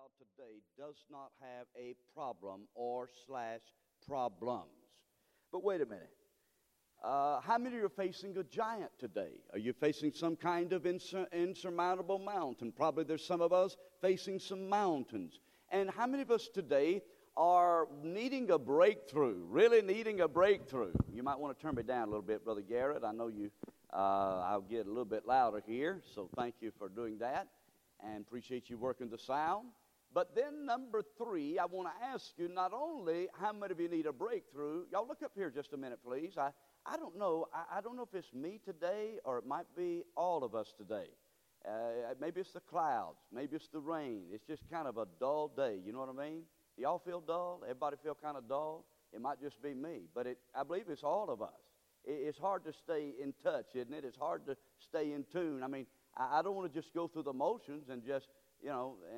child today does not have a problem or slash problems. But wait a minute. How many are facing a giant today? Are you facing some kind of insurmountable mountain? Probably there's some of us facing some mountains. And how many of us today are needing a breakthrough, really needing a breakthrough? You might want to turn me down a little bit, Brother Garrett. I know you. I'll get a little bit louder here, so thank you for doing that, and appreciate you working the sound. But then number 3, I want to ask you not only how many of you need a breakthrough. Y'all look up here just a minute, please. I don't know. I don't know if it's me today or it might be all of us today. Maybe it's the clouds. Maybe it's the rain. It's just kind of a dull day. You know what I mean? Do y'all feel dull? Everybody feel kind of dull? It might just be me, but I believe it's all of us. It's hard to stay in touch, isn't it? It's hard to stay in tune. I mean, I don't want to just go through the motions and just, and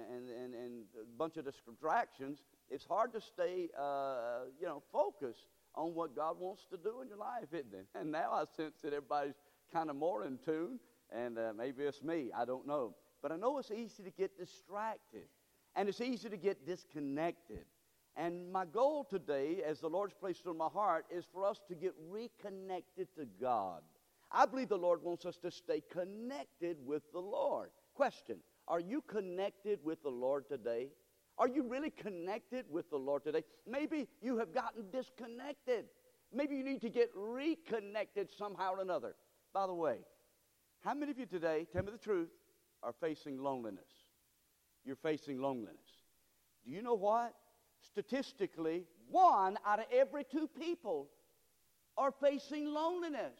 a bunch of distractions. It's hard to stay, focused on what God wants to do in your life, isn't it? And now I sense that everybody's kind of more in tune, and maybe it's me. I don't know. But I know it's easy to get distracted, and it's easy to get disconnected. And my goal today, as the Lord's placed on my heart, is for us to get reconnected to God. I believe the Lord wants us to stay connected with the Lord. Question, are you connected with the Lord today? Are you really connected with the Lord today? Maybe you have gotten disconnected. Maybe you need to get reconnected somehow or another. By the way, how many of you today, tell me the truth, are facing loneliness? You're facing loneliness. Do you know what? Statistically, 1 out of every 2 people are facing loneliness.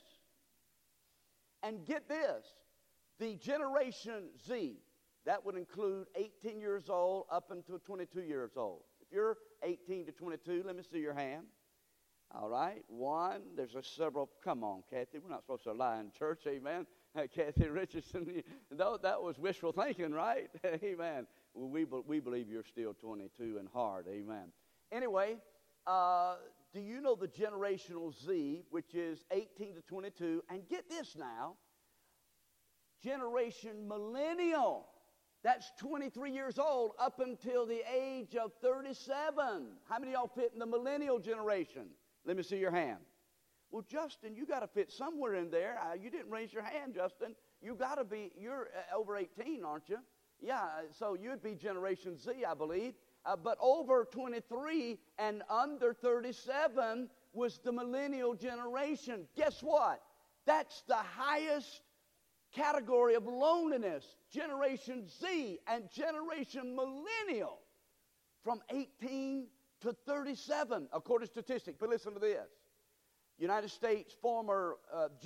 And get this, the Generation Z, that would include 18 years old up until 22 years old. If you're 18 to 22, let me see your hand. All right, 1, there's several. Come on, Kathy, we're not supposed to lie in church, amen. Kathy Richardson, that was wishful thinking, right? Amen. Well, we believe you're still 22 and hard, amen. Anyway, do you know the Generational Z, which is 18 to 22, and get this now, Generation Millennial, that's 23 years old up until the age of 37. How many of y'all fit in the millennial generation? Let me see your hand. Well, Justin, you got to fit somewhere in there. You didn't raise your hand, Justin. You got to be, you're over 18, aren't you? Yeah, so you'd be Generation Z, I believe. But over 23 and under 37 was the millennial generation. Guess what? That's the highest category of loneliness, Generation Z and Generation Millennial, from 18 to 37, according to statistics. But listen to this. United States former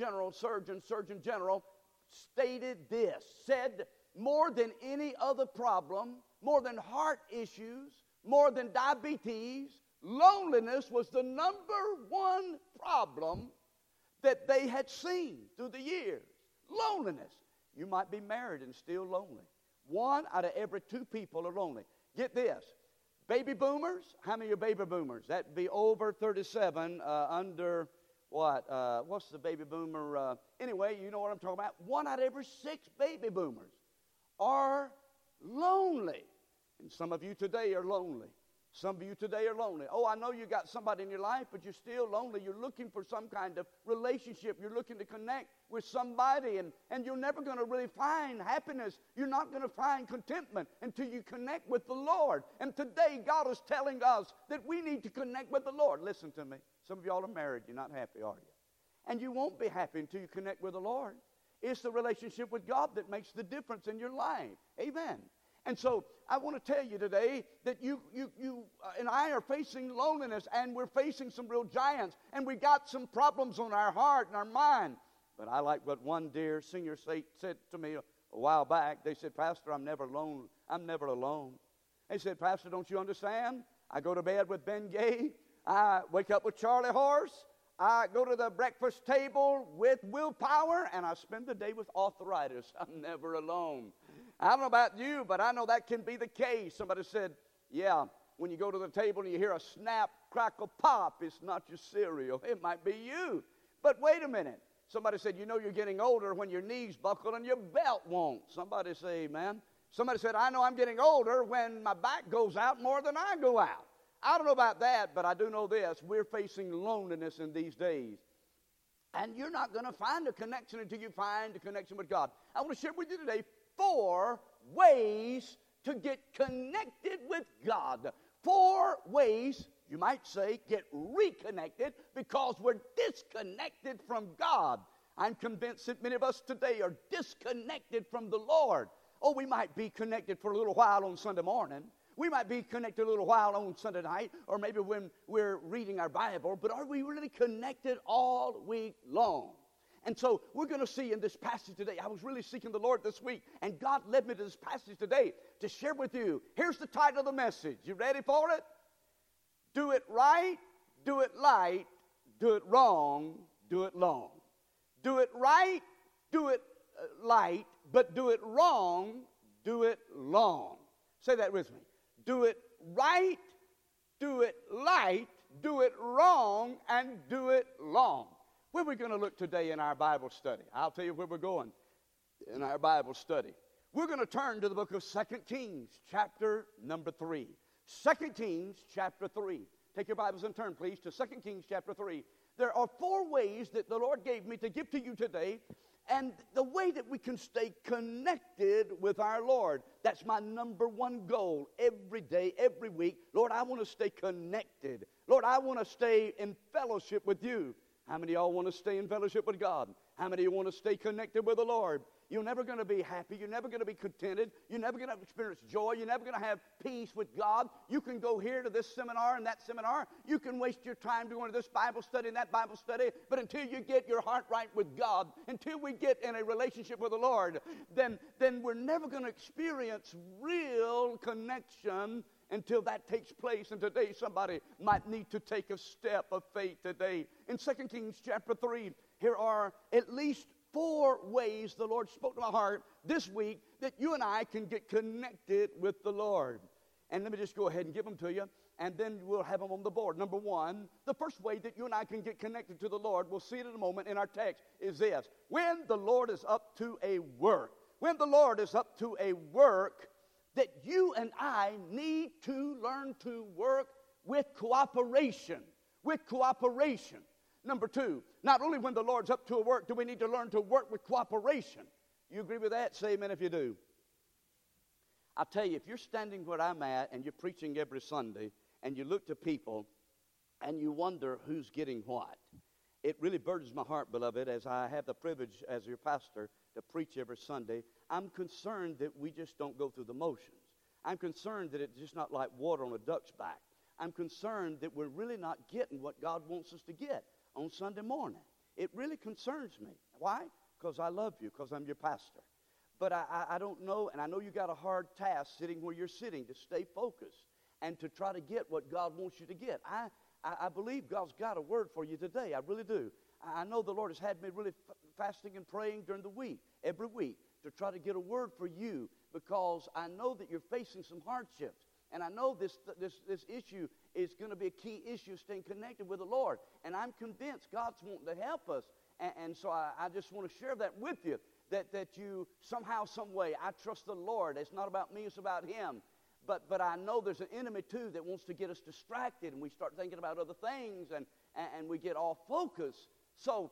Surgeon General, stated this, said more than any other problem, more than heart issues, more than diabetes, loneliness was the number 1 problem that they had seen through the years. Loneliness. You might be married and still lonely. 1 out of every 2 people are lonely. Get this. Baby boomers, how many are baby boomers? That'd be over 37, under what? What's the baby boomer? Anyway, you know what I'm talking about. 1 out of every 6 baby boomers are lonely. And some of you today are lonely. Some of you today are lonely. Oh, I know you got somebody in your life, but you're still lonely. You're looking for some kind of relationship. You're looking to connect with somebody, and you're never going to really find happiness. You're not going to find contentment until you connect with the Lord. And today, God is telling us that we need to connect with the Lord. Listen to me. Some of y'all are married. You're not happy, are you? And you won't be happy until you connect with the Lord. It's the relationship with God that makes the difference in your life. Amen. And so I want to tell you today that you and I are facing loneliness, and we're facing some real giants, and we got some problems on our heart and our mind. But I like what one dear singer said to me a while back. They said, Pastor, I'm never alone. I'm never alone. They said, Pastor, don't you understand? I go to bed with Ben Gay. I wake up with Charlie Horse. I go to the breakfast table with Will Power, and I spend the day with arthritis. I'm never alone. I don't know about you, but I know that can be the case. Somebody said, yeah, when you go to the table and you hear a snap, crackle, pop, it's not your cereal. It might be you. But wait a minute. Somebody said, you know you're getting older when your knees buckle and your belt won't. Somebody say, amen. Somebody said, I know I'm getting older when my back goes out more than I go out. I don't know about that, but I do know this. We're facing loneliness in these days. And you're not going to find a connection until you find a connection with God. I want to share with you today 4 ways to get connected with God. 4 ways, you might say, get reconnected because we're disconnected from God. I'm convinced that many of us today are disconnected from the Lord. Oh, we might be connected for a little while on Sunday morning. We might be connected a little while on Sunday night, or maybe when we're reading our Bible, but are we really connected all week long? And so we're going to see in this passage today, I was really seeking the Lord this week, and God led me to this passage today to share with you. Here's the title of the message. You ready for it? Do it right, do it light, do it wrong, do it long. Do it right, do it light, but do it wrong, do it long. Say that with me. Do it right, do it light, do it wrong, and do it long. Where are we going to look today in our Bible study? I'll tell you where we're going in our Bible study. We're going to turn to the book of 2 Kings, chapter number 3. 2 Kings, chapter 3. Take your Bibles and turn, please, to 2 Kings, chapter 3. There are 4 ways that the Lord gave me to give to you today, and the way that we can stay connected with our Lord. That's my number one goal every day, every week. Lord, I want to stay connected. Lord, I want to stay in fellowship with you. How many of y'all want to stay in fellowship with God? How many of you want to stay connected with the Lord? You're never going to be happy. You're never going to be contented. You're never going to experience joy. You're never going to have peace with God. You can go here to this seminar and that seminar. You can waste your time going to this Bible study and that Bible study. But until you get your heart right with God, until we get in a relationship with the Lord, then we're never going to experience real connection until that takes place. And today somebody might need to take a step of faith today. In 2 Kings chapter 3, here are at least 4 ways the Lord spoke to my heart this week that you and I can get connected with the Lord. And let me just go ahead and give them to you, and then we'll have them on the board. Number 1, the first way that you and I can get connected to the Lord, we'll see it in a moment in our text, is this. When the Lord is up to a work, when the Lord is up to a work, that you and I need to learn to work with cooperation. With cooperation. Number 2, not only when the Lord's up to a work do we need to learn to work with cooperation. You agree with that? Say amen if you do. I'll tell you, if you're standing where I'm at and you're preaching every Sunday and you look to people and you wonder who's getting what, it really burdens my heart, beloved, as I have the privilege as your pastor to preach every Sunday. I'm concerned that we just don't go through the motions. I'm concerned that it's just not like water on a duck's back. I'm concerned that we're really not getting what God wants us to get on Sunday morning. It really concerns me. Why? Because I love you, because I'm your pastor. But I don't know, and I know you got a hard task sitting where you're sitting to stay focused and to try to get what God wants you to get. I believe God's got a word for you today. I really do. I know the Lord has had me really fasting and praying during the week, every week, to try to get a word for you, because I know that you're facing some hardships. And I know this issue is going to be a key issue, staying connected with the Lord. And I'm convinced God's wanting to help us. And so I just want to share that with you, that you somehow, some way, I trust the Lord. It's not about me, it's about Him. But I know there's an enemy, too, that wants to get us distracted, and we start thinking about other things, and we get off focus. So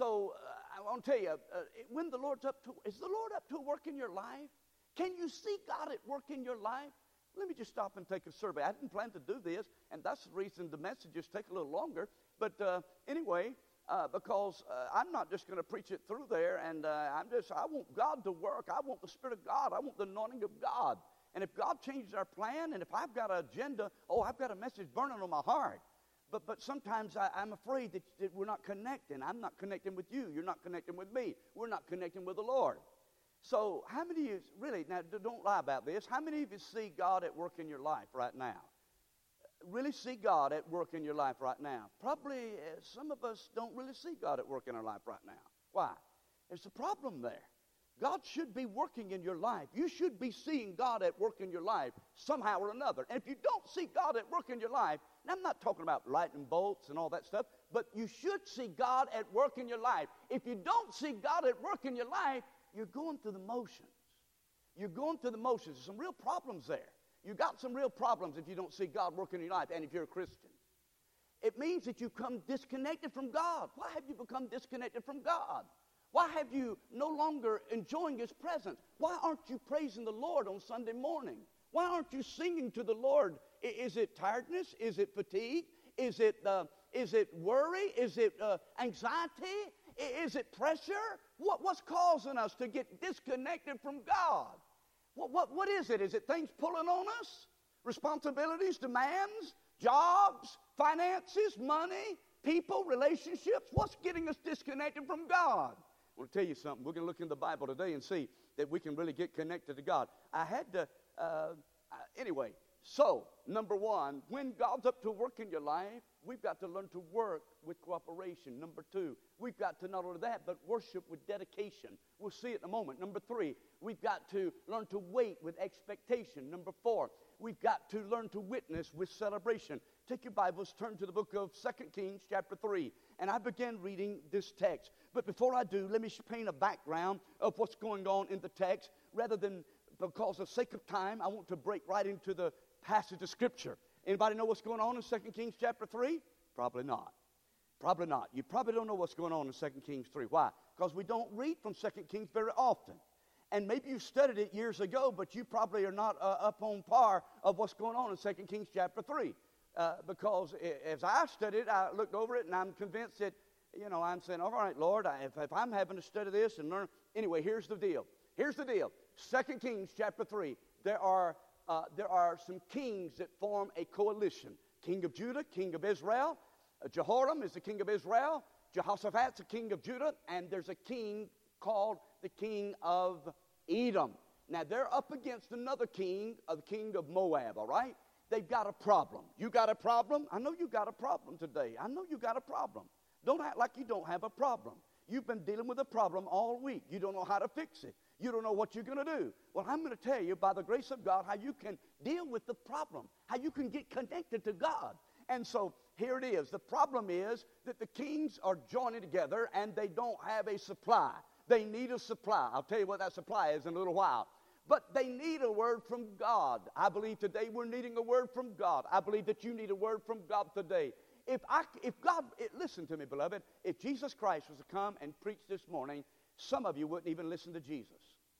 I want to tell you, when the Lord's up to, is the Lord up to work in your life? Can you see God at work in your life? Let me just stop and take a survey. I didn't plan to do this, and that's the reason the messages take a little longer. But anyway, because I'm not just going to preach it through there, and I want God to work. I want the Spirit of God. I want the anointing of God. And if God changes our plan, and if I've got an agenda, I've got a message burning on my heart. But sometimes I'm afraid that we're not connecting. I'm not connecting with you. You're not connecting with me. We're not connecting with the Lord. So how many of you, really, now don't lie about this, how many of you see God at work in your life right now? Really see God at work in your life right now? Probably some of us don't really see God at work in our life right now. Why? There's a problem there. God should be working in your life. You should be seeing God at work in your life somehow or another. And if you don't see God at work in your life, and I'm not talking about lightning bolts and all that stuff, but you should see God at work in your life. If you don't see God at work in your life, you're going through the motions. You're going through the motions. There's some real problems there. You got some real problems if you don't see God working in your life and if you're a Christian. It means that you become disconnected from God. Why have you become disconnected from God? Why have you no longer enjoying His presence? Why aren't you praising the Lord on Sunday morning? Why aren't you singing to the Lord? Is it tiredness? Is it fatigue? Is it worry? Is it anxiety? Is it pressure? What's causing us to get disconnected from God? What is it? Is it things pulling on us? Responsibilities, demands, jobs, finances, money, people, relationships? What's getting us disconnected from God? I want to tell you something. We're going to look in the Bible today and see that we can really get connected to God. I had to, anyway, so, number one, when God's up to work in your life, we've got to learn to work with cooperation. Number two, we've got to not only that, but worship with dedication. We'll see it in a moment. Number three, we've got to learn to wait with expectation. Number four, we've got to learn to witness with celebration. Take your Bibles, turn to the book of 2 Kings chapter 3, and I began reading this text. But before I do, let me paint a background of what's going on in the text. Rather than, because of sake of time, I want to break right into the passage of Scripture. Anybody know what's going on in 2 Kings chapter 3? Probably not. Probably not. You probably don't know what's going on in 2 Kings 3. Why? Because we don't read from 2 Kings very often. And maybe you studied it years ago, but you probably are not up on par of what's going on in 2 Kings chapter 3. Because as I studied it, I looked over it, and I'm convinced that, you know, I'm saying, all right, Lord, if I'm having to study this and learn. Anyway, here's the deal. Here's the deal. 2 Kings chapter 3, there are some kings that form a coalition. King of Judah, king of Israel. Jehoram is the king of Israel. Jehoshaphat's the king of Judah. And there's a king called the king of Edom. Now, they're up against another king, the king of Moab, all right? They've got a problem. You got a problem? I know you got a problem today. I know you got a problem. Don't act like you don't have a problem. You've been dealing with a problem all week. You don't know how to fix it. You don't know what you're going to do. Well, I'm going to tell you, by the grace of God, how you can deal with the problem, how you can get connected to God. And so here it is. The problem is that the kings are joining together, and they don't have a supply. They need a supply. I'll tell you what that supply is in a little while. But they need a word from God. I believe today we're needing a word from God. I believe that you need a word from God today. Listen to me, beloved. If Jesus Christ was to come and preach this morning, some of you wouldn't even listen to Jesus.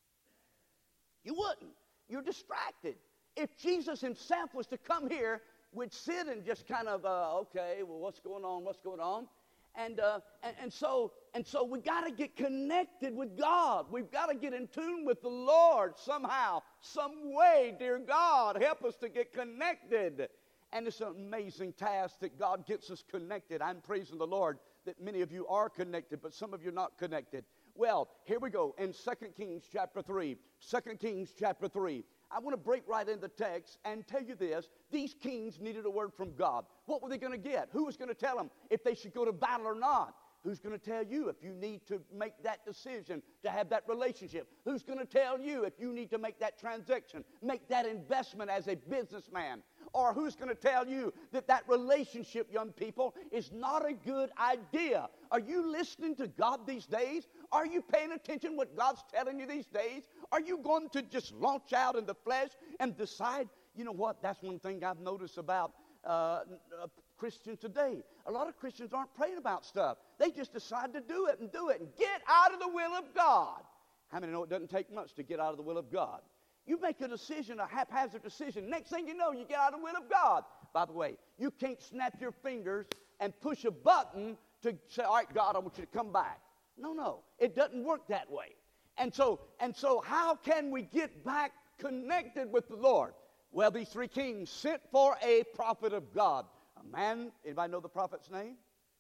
You wouldn't. You're distracted. If Jesus himself was to come here, we'd sit and just kind of, okay, well, what's going on? What's going on? And so we got to get connected with God. We've got to get in tune with the Lord somehow, some way. Dear God, help us to get connected. And it's an amazing task that God gets us connected. I'm praising the Lord that many of you are connected, but some of you are not connected. Well, here we go in 2 Kings chapter 3. 2 Kings chapter 3. I want to break right into the text and tell you this. These kings needed a word from God. What were they going to get? Who was going to tell them if they should go to battle or not? Who's going to tell you if you need to make that decision to have that relationship? Who's going to tell you if you need to make that transaction, make that investment as a businessman? Or who's going to tell you that that relationship, young people, is not a good idea? Are you listening to God these days? Are you paying attention what God's telling you these days? Are you going to just launch out in the flesh and decide, you know what, that's one thing I've noticed about Christians today. A lot of Christians aren't praying about stuff. They just decide to do it and get out of the will of God. How many know it doesn't take much to get out of the will of God? You make a decision, a haphazard decision. Next thing you know, you get out of the will of God. By the way, you can't snap your fingers and push a button to say, all right, God, I want you to come back. No, it doesn't work that way. And so how can we get back connected with the Lord? Well, these three kings sent for a prophet of God. A man, anybody know the prophet's name?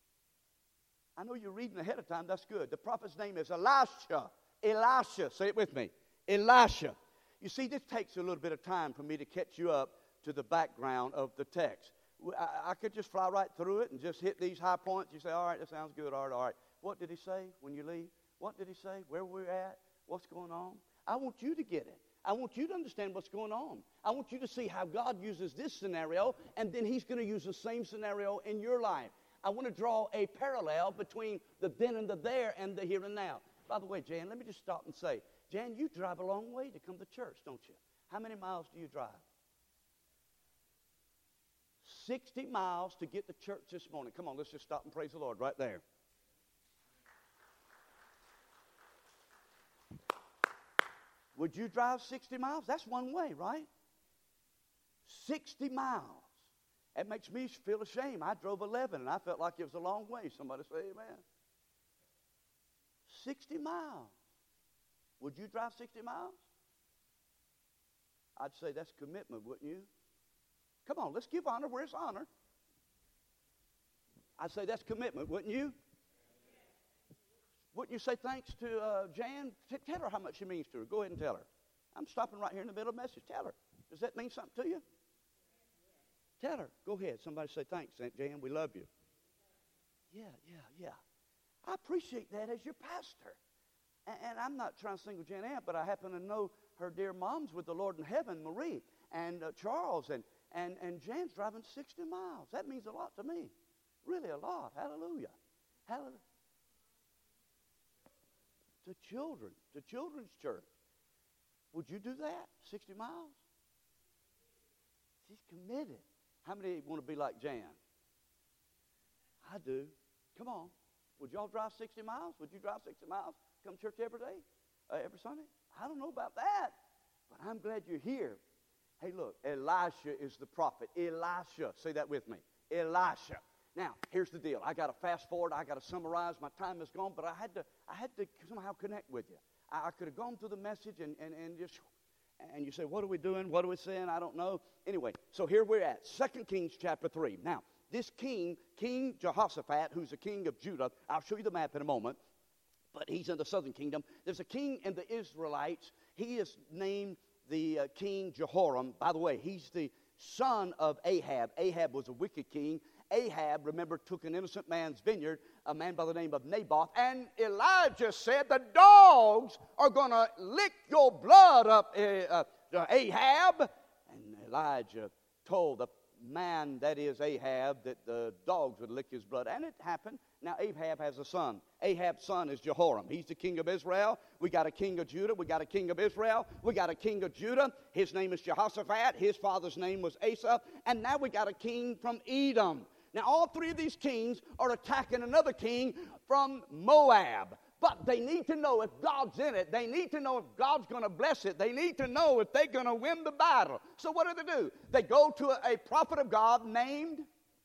I know you're reading ahead of time. That's good. The prophet's name is Elisha. Elisha. Say it with me. Elisha. You see, this takes a little bit of time for me to catch you up to the background of the text. I could just fly right through it and just hit these high points. You say, all right, that sounds good. All right. What did he say when you leave? What did he say? Where we're at? What's going on? I want you to get it. I want you to understand what's going on. I want you to see how God uses this scenario, and then he's going to use the same scenario in your life. I want to draw a parallel between the then and the there and the here and now. By the way, Jan, let me just stop and say, Jan, you drive a long way to come to church, don't you? How many miles do you drive? 60 miles to get to church this morning. Come on, let's just stop and praise the Lord right there. Would you drive 60 miles? That's one way, right? 60 miles. That makes me feel ashamed. I drove 11, and I felt like it was a long way. Somebody say amen. 60 miles. Would you drive 60 miles? I'd say that's commitment, wouldn't you? Come on, let's give honor where it's honor. I'd say that's commitment, wouldn't you? Wouldn't you say thanks to Jan? Tell her how much she means to her. Go ahead and tell her. I'm stopping right here in the middle of the message. Tell her. Does that mean something to you? Tell her. Go ahead. Somebody say thanks, Aunt Jan. We love you. Yeah. I appreciate that as your pastor. And I'm not trying to single Jan out, but I happen to know her dear moms with the Lord in heaven, Marie, and Charles, and Jan's driving 60 miles. That means a lot to me. Really a lot. Hallelujah. Hallelujah. To children, to children's church. Would you do that? 60 miles? She's committed. How many want to be like Jan? I do. Come on. Would y'all drive 60 miles? Would you drive 60 miles? Come to church every day? Every Sunday? I don't know about that, but I'm glad you're here. Hey, look, Elisha is the prophet. Elisha. Say that with me. Elisha. Now, here's the deal. I got to fast forward. I got to summarize. My time is gone, but I had to somehow connect with you. I could have gone through the message and you say, what are we doing? What are we saying? I don't know. Anyway, so here we're at 2 Kings chapter 3. Now, this king, King Jehoshaphat, who's the king of Judah, I'll show you the map in a moment, but he's in the southern kingdom. There's a king in the Israelites. He is named the King Jehoram. By the way, he's the son of Ahab. Ahab was a wicked king. Ahab, remember, took an innocent man's vineyard, a man by the name of Naboth, and Elijah said, the dogs are going to lick your blood up, Ahab. And Elijah told the man, that is Ahab, that the dogs would lick his blood. And it happened. Now Ahab has a son. Ahab's son is Jehoram. He's the king of Israel. We got a king of Judah. We got a king of Israel. We got a king of Judah. His name is Jehoshaphat. His father's name was Asa. And now we got a king from Edom. Now, all three of these kings are attacking another king from Moab. But they need to know if God's in it. They need to know if God's going to bless it. They need to know if they're going to win the battle. So what do? They go to a prophet of God named,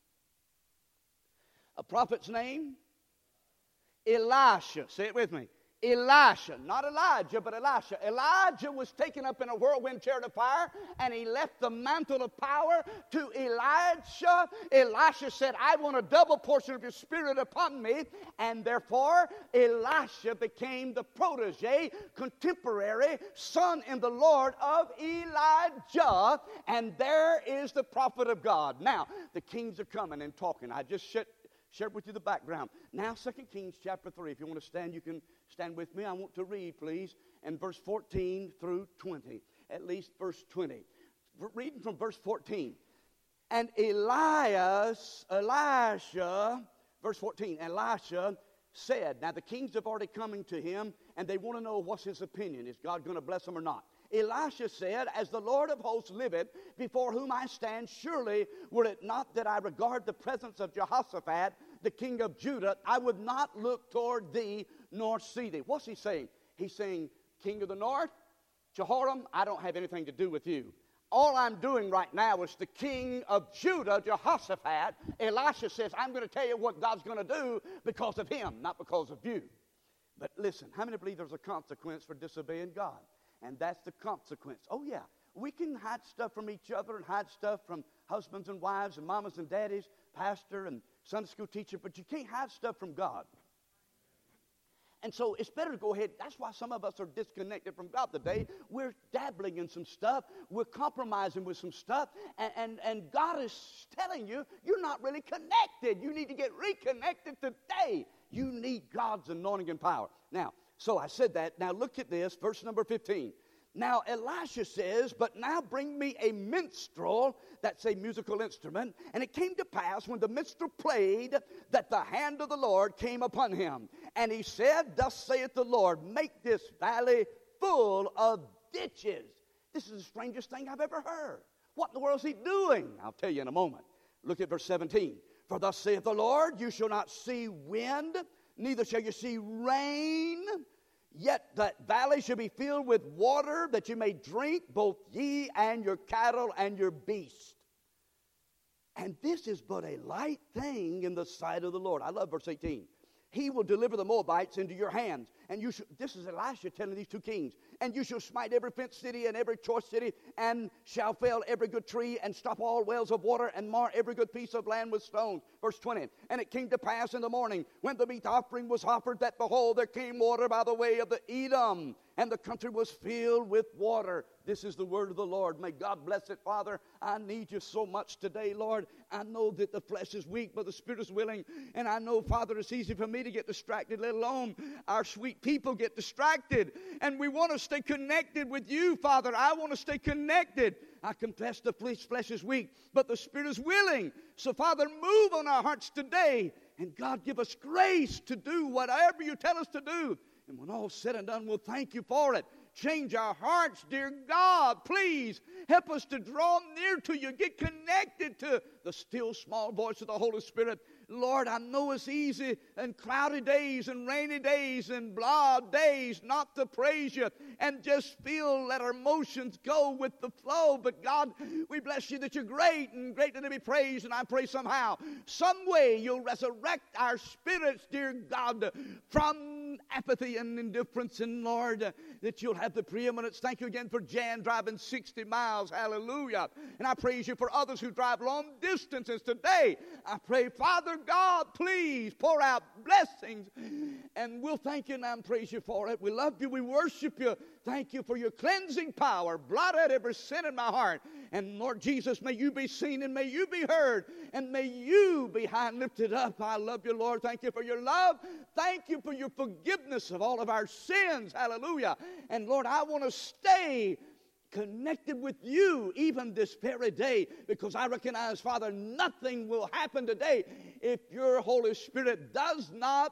a prophet's name, Elisha. Say it with me. Elisha, not Elijah, but Elisha. Elijah was taken up in a whirlwind chariot of fire, and he left the mantle of power to Elisha. Elisha said, I want a double portion of your spirit upon me, and therefore Elisha became the protege, contemporary, son in the Lord of Elijah, and there is the prophet of God. Now, the kings are coming and talking. I just shared with you the background. Now, 2 Kings chapter 3. If you want to stand, you can stand with me. I want to read, please, in verse 14 through 20. At least verse 20. Reading from verse 14. And Elisha, verse 14, Elisha said, now the kings have already come to him, and they want to know what's his opinion. Is God going to bless them or not? Elisha said, as the Lord of hosts liveth, before whom I stand, surely were it not that I regard the presence of Jehoshaphat, the king of Judah, I would not look toward thee nor see thee. What's he saying? He's saying, king of the north, Jehoram, I don't have anything to do with you. All I'm doing right now is the king of Judah, Jehoshaphat. Elisha says, I'm going to tell you what God's going to do because of him, not because of you. But listen, how many believe there's a consequence for disobeying God? And that's the consequence. Oh, yeah. We can hide stuff from each other and hide stuff from husbands and wives and mamas and daddies, pastor and Sunday school teacher, but you can't hide stuff from God. And so it's better to go ahead. That's why some of us are disconnected from God today. We're dabbling in some stuff. We're compromising with some stuff. And God is telling you, you're not really connected. You need to get reconnected today. You need God's anointing and power. Now, so I said that. Now look at this, verse number 15. Now Elisha says, but now bring me a minstrel, that's a musical instrument. And it came to pass when the minstrel played that the hand of the Lord came upon him. And he said, thus saith the Lord, make this valley full of ditches. This is the strangest thing I've ever heard. What in the world is he doing? I'll tell you in a moment. Look at verse 17. For thus saith the Lord, you shall not see wind, neither shall you see rain, yet that valley shall be filled with water, that you may drink, both ye and your cattle and your beasts. And this is but a light thing in the sight of the Lord. I love verse 18. He will deliver the Moabites into your hands. And you shall, this is Elisha telling these two kings. And you shall smite every fenced city and every choice city, and shall fell every good tree, and stop all wells of water, and mar every good piece of land with stones. Verse 20. And it came to pass in the morning, when the meat offering was offered, that behold, there came water by the way of the Edom, and the country was filled with water. This is the word of the Lord. May God bless it, Father. I need you so much today, Lord. I know that the flesh is weak, but the spirit is willing. And I know, Father, it's easy for me to get distracted, let alone our sweet people get distracted. And we want to stay connected with you, Father. I want to stay connected. I confess the flesh is weak, but the spirit is willing. So, Father, move on our hearts today. And God, give us grace to do whatever you tell us to do. And when all's said and done, we'll thank you for it. Change our hearts, dear God. Please help us to draw near to you. Get connected to the still small voice of the Holy Spirit. Lord, I know it's easy and cloudy days and rainy days and blah days not to praise you and just feel, let our emotions go with the flow. But God, we bless you that you're great and greatly to be praised. And I pray somehow, some way you'll resurrect our spirits, dear God, from apathy and indifference. And Lord, that you'll have the preeminence. Thank you again for Jan driving 60 miles. Hallelujah. And I praise you for others who drive long distances today. I pray, Father God, please pour out blessings. And we'll thank you and praise you for it. We love you. We worship you. Thank you for your cleansing power. Blot out every sin in my heart. And Lord Jesus, may you be seen and may you be heard. And may you be high and lifted up. I love you, Lord. Thank you for your love. Thank you for your forgiveness of all of our sins. Hallelujah. And Lord, I want to stay connected with you even this very day, because I recognize, Father, nothing will happen today if your Holy Spirit does not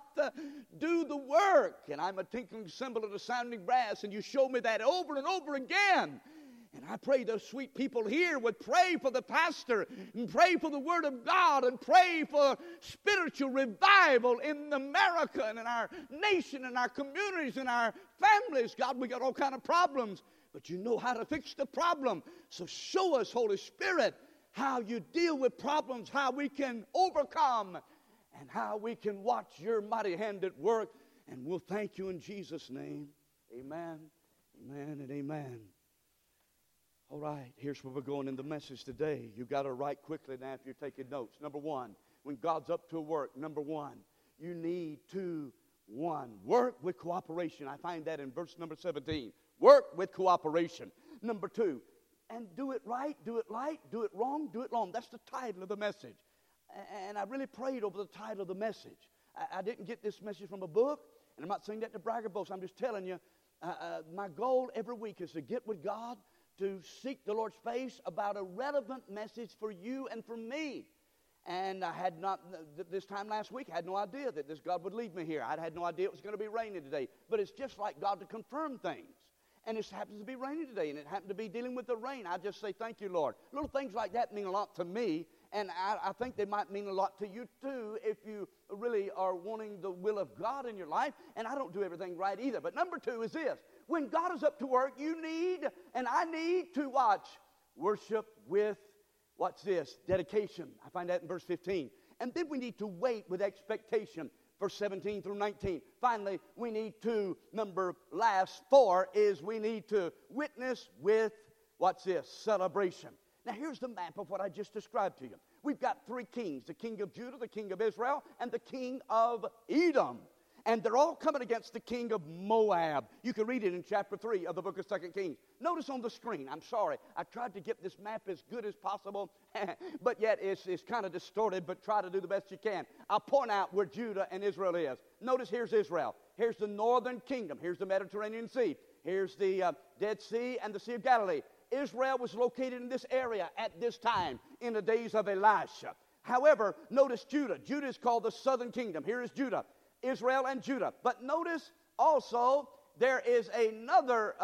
do the work. And I'm a tinkling cymbal and a sounding brass, and you show me that over and over again. And I pray those sweet people here would pray for the pastor and pray for the Word of God and pray for spiritual revival in America and in our nation and our communities and our families. God, we got all kind of problems, but you know how to fix the problem. So show us, Holy Spirit, how you deal with problems, how we can overcome, and how we can watch your mighty hand at work. And we'll thank you in Jesus' name. Amen, amen, and amen. All right, here's where we're going in the message today. You've got to write quickly now if you're taking notes. Number one, when God's up to work, number one, you need to, work with cooperation. I find that in verse number 17. Work with cooperation. Number two, and do it right, do it light, do it wrong, do it long. That's the title of the message. And I really prayed over the title of the message. I didn't get this message from a book, and I'm not saying that to brag or boast. I'm just telling you, my goal every week is to get with God, to seek the Lord's face about a relevant message for you and for me. And I had not, this time last week, I had no idea that this God would lead me here. I had no idea it was going to be raining today. But it's just like God to confirm things. And it happens to be raining today, and it happened to be dealing with the rain. I just say, thank you, Lord. Little things like that mean a lot to me, and I think they might mean a lot to you, too, if you really are wanting the will of God in your life. And I don't do everything right either. But number two is this. When God is up to work, you need, and I need to watch, worship with, what's this? Dedication. I find that in verse 15. And then we need to wait with expectation. Verse 17 through 19. Finally, we need to, last four is we need to witness with, what's this? Celebration. Now here's the map of what I just described to you. We've got three kings, the king of Judah, the king of Israel, and the king of Edom. And they're all coming against the king of Moab. You can read it in chapter 3 of the book of 2 Kings. Notice on the screen, I'm sorry, I tried to get this map as good as possible, but yet it's kind of distorted, but try to do the best you can. I'll point out where Judah and Israel is. Notice here's Israel. Here's the northern kingdom. Here's the Mediterranean Sea. Here's the Dead Sea and the Sea of Galilee. Israel was located in this area at this time in the days of Elisha. However, notice Judah. Judah is called the southern kingdom. Here is Judah. Israel and Judah. But notice also there is another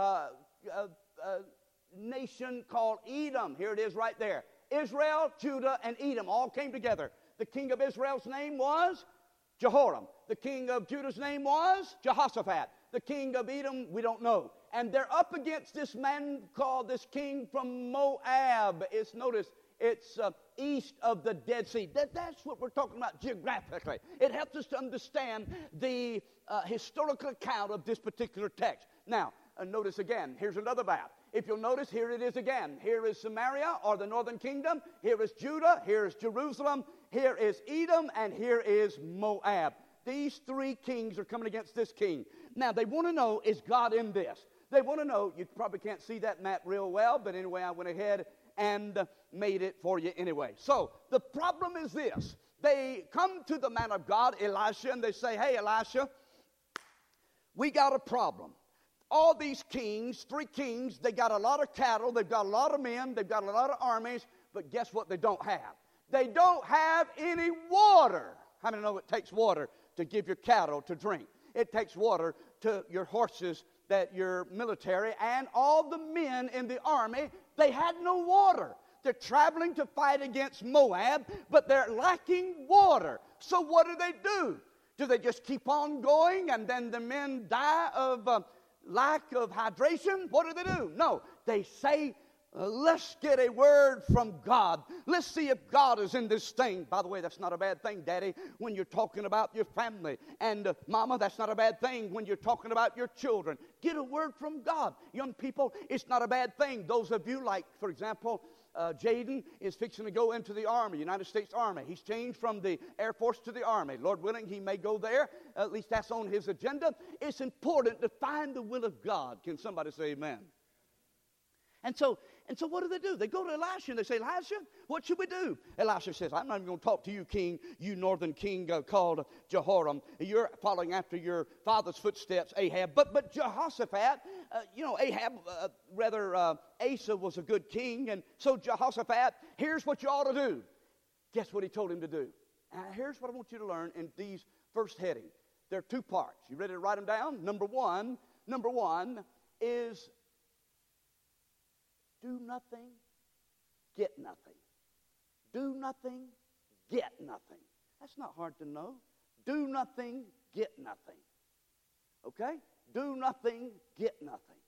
nation called Edom. Here it is right there. Israel, Judah, and Edom all came together. The king of Israel's name was Jehoram. The king of Judah's name was Jehoshaphat. The king of Edom, we don't know. And they're up against this man called this king from Moab. Notice, it's east of the Dead Sea. That's what we're talking about geographically. It helps us to understand the historical account of this particular text. Now, notice again, here's another map. If you'll notice, here it is again. Here is Samaria, or the northern kingdom. Here is Judah. Here is Jerusalem. Here is Edom. And here is Moab. These three kings are coming against this king. Now, they want to know, is God in this? They want to know, you probably can't see that map real well, but anyway, I went ahead and made it for you anyway. So, the problem is this. They come to the man of God, Elisha, and they say, hey, Elisha, we got a problem. All these kings, three kings, they got a lot of cattle, they've got a lot of men, they've got a lot of armies, but guess what they don't have? They don't have any water. How many know it takes water to give your cattle to drink? It takes water to your horses, that your military, and all the men in the army, they had no water. They're traveling to fight against Moab, but they're lacking water. So what do? Do they just keep on going and then the men die of lack of hydration? What do? No, they say, let's get a word from God. Let's see if God is in this thing. By the way, that's not a bad thing, Daddy, when you're talking about your family. And Mama, that's not a bad thing when you're talking about your children. Get a word from God. Young people, it's not a bad thing. Those of you like, for example, Jaden is fixing to go into the Army, United States Army. He's changed from the Air Force to the Army. Lord willing, he may go there. At least that's on his agenda. It's important to find the will of God. Can somebody say amen? And so what do? They go to Elisha and they say, Elisha, what should we do? Elisha says, I'm not even going to talk to you, king, you northern king called Jehoram. You're following after your father's footsteps, Ahab. But Jehoshaphat, Asa was a good king. And so Jehoshaphat, here's what you ought to do. Guess what he told him to do? And here's what I want you to learn in these first headings. There are two parts. You ready to write them down? Number one is do nothing, get nothing. Do nothing, get nothing. That's not hard to know. Do nothing, get nothing. Okay? Do nothing, get nothing.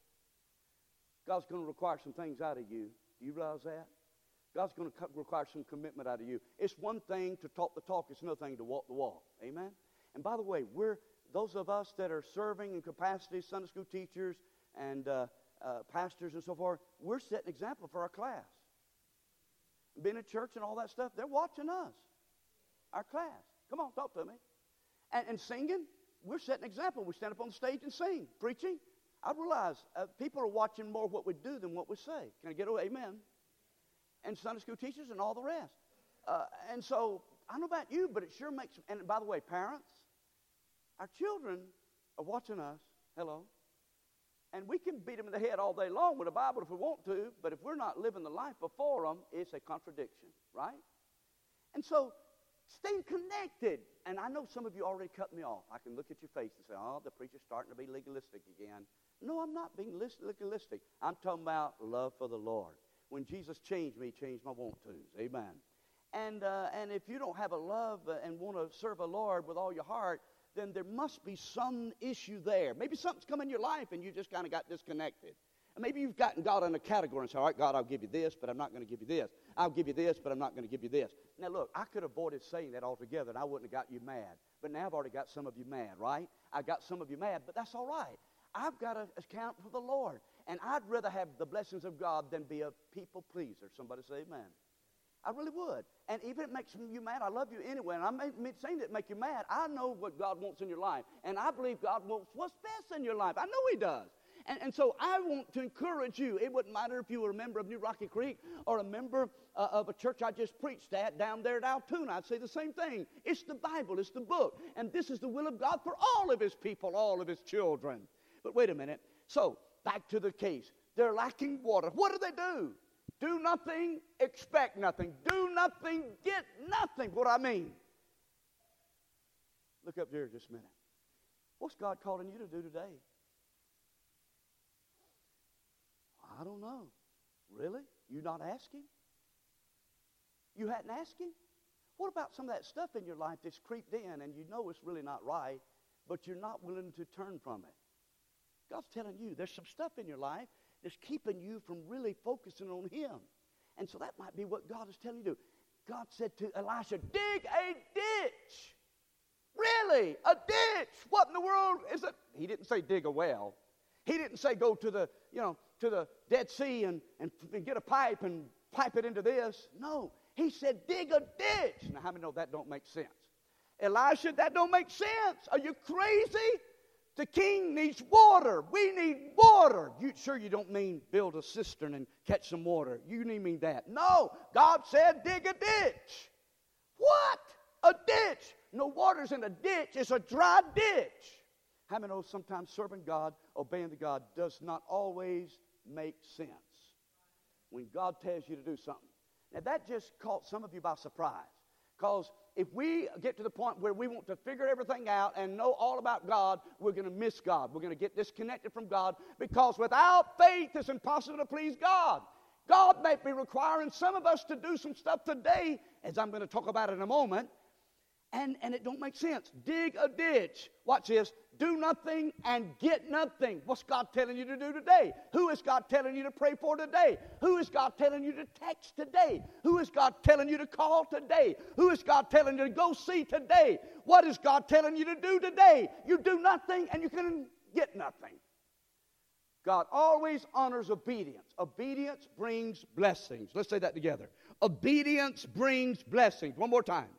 God's going to require some things out of you. Do you realize that? God's going to require some commitment out of you. It's one thing to talk the talk. It's another thing to walk the walk. Amen? And by the way, those of us that are serving in capacity, Sunday school teachers and pastors and so forth, we're setting an example for our class. Being in church and all that stuff, they're watching us, our class. Come on, talk to me. And singing, we're setting an example. We stand up on the stage and sing. Preaching, I realize people are watching more what we do than what we say. Can I get away? Amen. And Sunday school teachers and all the rest. And so, I don't know about you, but it sure makes, and by the way, parents, our children are watching us. Hello. And we can beat them in the head all day long with the Bible if we want to, but if we're not living the life before them, it's a contradiction, right? And so, stay connected. And I know some of you already cut me off. I can look at your face and say, oh, the preacher's starting to be legalistic again. No, I'm not being legalistic. I'm talking about love for the Lord. When Jesus changed me, he changed my want-tos. Amen. And if you don't have a love and want to serve the Lord with all your heart, then there must be some issue there. Maybe something's come in your life and you just kind of got disconnected. And maybe you've gotten God in a category and said, all right, God, I'll give you this, but I'm not going to give you this. I'll give you this, but I'm not going to give you this. Now, look, I could have avoided saying that altogether, and I wouldn't have got you mad. But now I've already got some of you mad, right? I got some of you mad, but that's all right. I've got to account for the Lord. And I'd rather have the blessings of God than be a people pleaser. Somebody say amen. I really would. And even if it makes you mad, I love you anyway. And I'm not saying that make you mad. I know what God wants in your life. And I believe God wants what's best in your life. I know he does. And so I want to encourage you. It wouldn't matter if you were a member of New Rocky Creek or a member of a church I just preached at down there at Altoona. I'd say the same thing. It's the Bible. It's the book. And this is the will of God for all of his people, all of his children. But wait a minute. So back to the case. They're lacking water. What do? Do nothing, expect nothing. Do nothing, get nothing. What I mean? Look up there just a minute. What's God calling you to do today? I don't know. Really? You not asking? You hadn't asked him? What about some of that stuff in your life that's creeped in and you know it's really not right, but you're not willing to turn from it? God's telling you there's some stuff in your life that's keeping you from really focusing on him. And so that might be what God is telling you to do. God said to Elisha, dig a ditch. Really? A ditch? What in the world is it? He didn't say dig a well. He didn't say go to the, to the Dead Sea and get a pipe and pipe it into this. No. He said dig a ditch. Now, how many know that don't make sense? Elisha, that don't make sense. Are you crazy? The king needs water. We need water. You don't mean build a cistern and catch some water. You mean that. No. God said dig a ditch. What? A ditch. No water's in a ditch. It's a dry ditch. How many know sometimes serving God, obeying the God, does not always make sense when God tells you to do something? Now, that just caught some of you by surprise. Because if we get to the point where we want to figure everything out and know all about God, we're going to miss God. We're going to get disconnected from God because without faith, it's impossible to please God. God may be requiring some of us to do some stuff today, as I'm going to talk about in a moment, and it don't make sense. Dig a ditch. Watch this. Do nothing and get nothing. What's God telling you to do today? Who is God telling you to pray for today? Who is God telling you to text today? Who is God telling you to call today? Who is God telling you to go see today? What is God telling you to do today? You do nothing and you can get nothing. God always honors obedience. Obedience brings blessings. Let's say that together. Obedience brings blessings. One more time.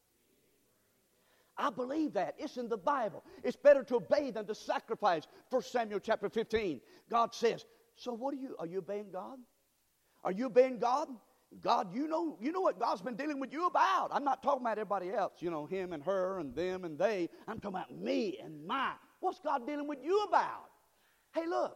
I believe that. It's in the Bible. It's better to obey than to sacrifice. 1 Samuel chapter 15. God says, so what are you obeying God? Are you obeying God? God, you know what God's been dealing with you about. I'm not talking about everybody else, him and her and them and they. I'm talking about me and mine. What's God dealing with you about? Hey, look.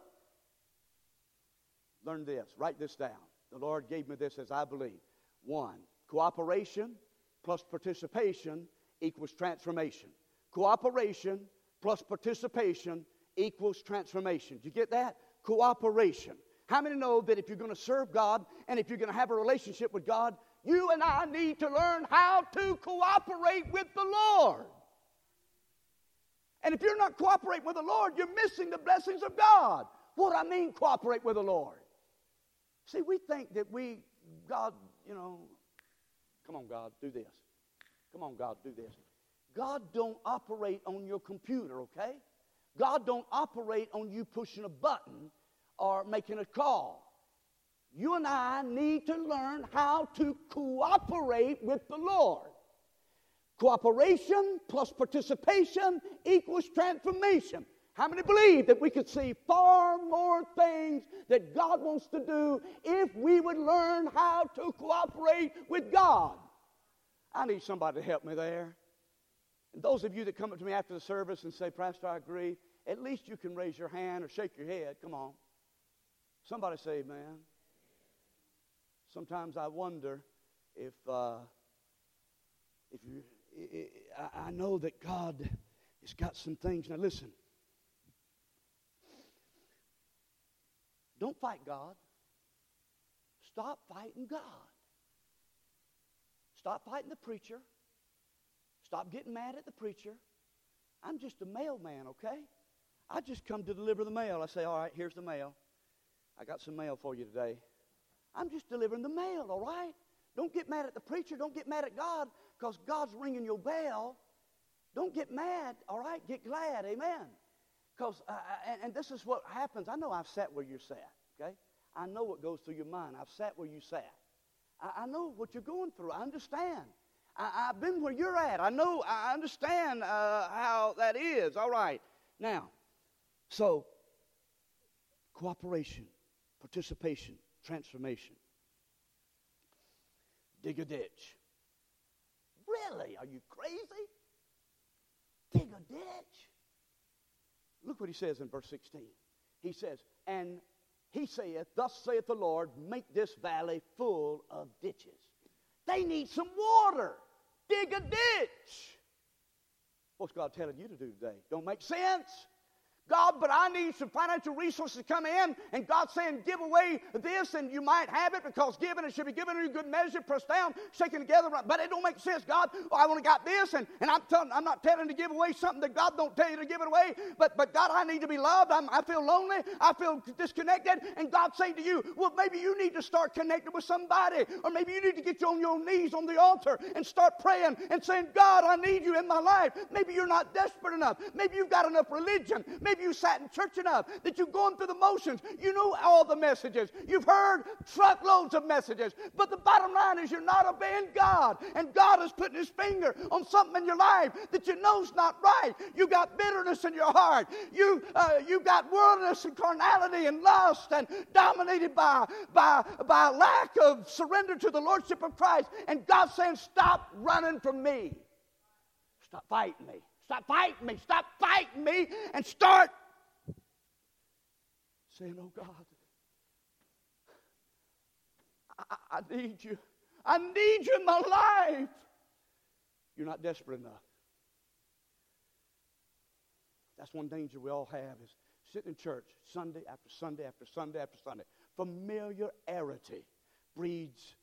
Learn this. Write this down. The Lord gave me this as I believe. 1, cooperation plus participation equals transformation. Cooperation plus participation equals transformation. Do you get that? Cooperation. How many know that if you're going to serve God and if you're going to have a relationship with God, you and I need to learn how to cooperate with the Lord. And if you're not cooperating with the Lord, you're missing the blessings of God. What do I mean cooperate with the Lord? See, we think that God, come on, God, do this. Come on, God, do this. God don't operate on your computer, okay? God don't operate on you pushing a button or making a call. You and I need to learn how to cooperate with the Lord. Cooperation plus participation equals transformation. How many believe that we could see far more things that God wants to do if we would learn how to cooperate with God? I need somebody to help me there. And those of you that come up to me after the service and say, Pastor, I agree, at least you can raise your hand or shake your head. Come on. Somebody say amen. Sometimes I wonder if I know that God has got some things. Now listen. Don't fight God. Stop fighting God. Stop fighting the preacher. Stop getting mad at the preacher. I'm just a mailman, okay? I just come to deliver the mail. I say, all right, here's the mail. I got some mail for you today. I'm just delivering the mail, all right? Don't get mad at the preacher. Don't get mad at God because God's ringing your bell. Don't get mad, all right? Get glad, amen? Because, and this is what happens. I know I've sat where you're sat, okay? I know what goes through your mind. I've sat where you sat. I know what you're going through. I understand. I've been where you're at. I understand how that is. All right. Now, so, cooperation, participation, transformation. Dig a ditch. Really? Are you crazy? Dig a ditch? Look what he says in verse 16. He says, and he saith, thus saith the Lord, make this valley full of ditches. They need some water. Dig a ditch. What's God telling you to do today? Don't make sense. God, but I need some financial resources to come in, and God's saying, give away this, and you might have it, because given it should be given in a good measure, pressed down, shaken together. But it don't make sense, God. Oh, I only got this, and I'm not telling you to give away something that God don't tell you to give it away. But God, I need to be loved. I feel lonely. I feel disconnected. And God's saying to you, well, maybe you need to start connecting with somebody, or maybe you need to get you on your knees on the altar and start praying and saying, God, I need you in my life. Maybe you're not desperate enough. Maybe you've got enough religion. Maybe you sat in church enough that you're going through the motions. You know all the messages. You've heard truckloads of messages. But the bottom line is you're not obeying God. And God is putting his finger on something in your life that you know's not right. You got bitterness in your heart. You got worldliness and carnality and lust, and dominated by lack of surrender to the Lordship of Christ. And God's saying, stop running from me. Stop fighting me. Stop fighting me. Stop fighting me. And start saying, oh God, I need you. I need you in my life. You're not desperate enough. That's one danger we all have, is sitting in church Sunday after Sunday after Sunday after Sunday. Familiarity breeds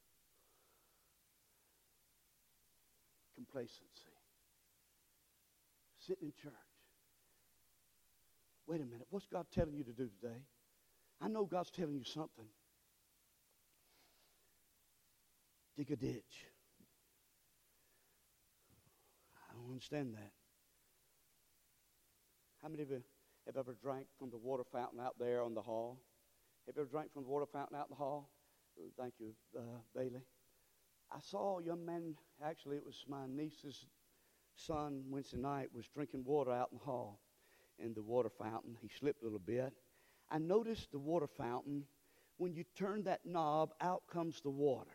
complacency. Sitting in church. Wait a minute, what's God telling you to do today? I know God's telling you something. Dig a ditch. I don't understand that. How many of you have ever drank from the water fountain out there on the hall? Have you ever drank from the water fountain out in the hall? Thank you, Bailey. I saw a young man, actually it was my niece's son Wednesday night, was drinking water out in the hall in the water fountain. He slipped a little bit. I noticed the water fountain, when you turn that knob, out comes the water.